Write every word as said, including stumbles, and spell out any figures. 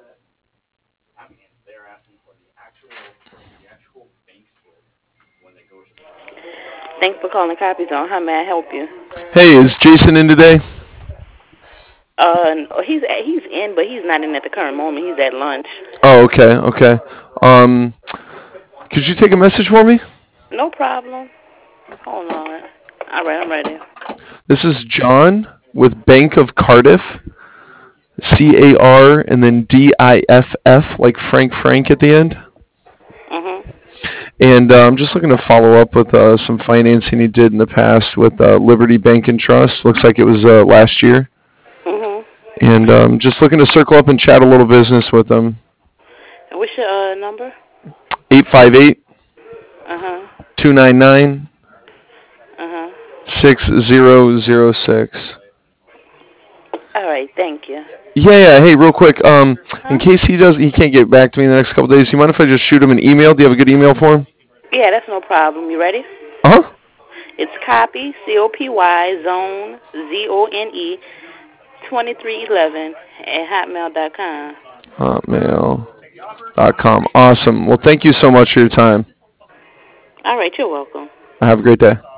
Thanks for calling Copies on. How may I help you? Hey, is Jason in today? Uh, he's he's in, but he's not in at the current moment. He's at lunch. Oh, okay, okay. Um, could you take a message for me? No problem. Hold on. All right, I'm ready. This is John with Bank of Cardiff, C A R and then D I F F, like Frank Frank at the end. Mhm. And uh, I'm just looking to follow up with uh, some financing he did in the past with uh, Liberty Bank and Trust. Looks like it was uh, last year. Mhm. And um, just looking to circle up and chat a little business with him. What's your uh, number? eight five eight, Uh huh. two nine nine, Uh huh. six zero zero six. All right. Thank you. Yeah, yeah. Hey, real quick. Um, in Huh? case he does, he can't get back to me in the next couple days. You mind if I just shoot him an email? Do you have a good email for him? Yeah, that's no problem. You ready? Uh huh. It's copy C O P Y zone Z O N E twenty three eleven at hotmail dot com. Hotmail dot com. Awesome. Well, thank you so much for your time. All right. You're welcome. Have a great day.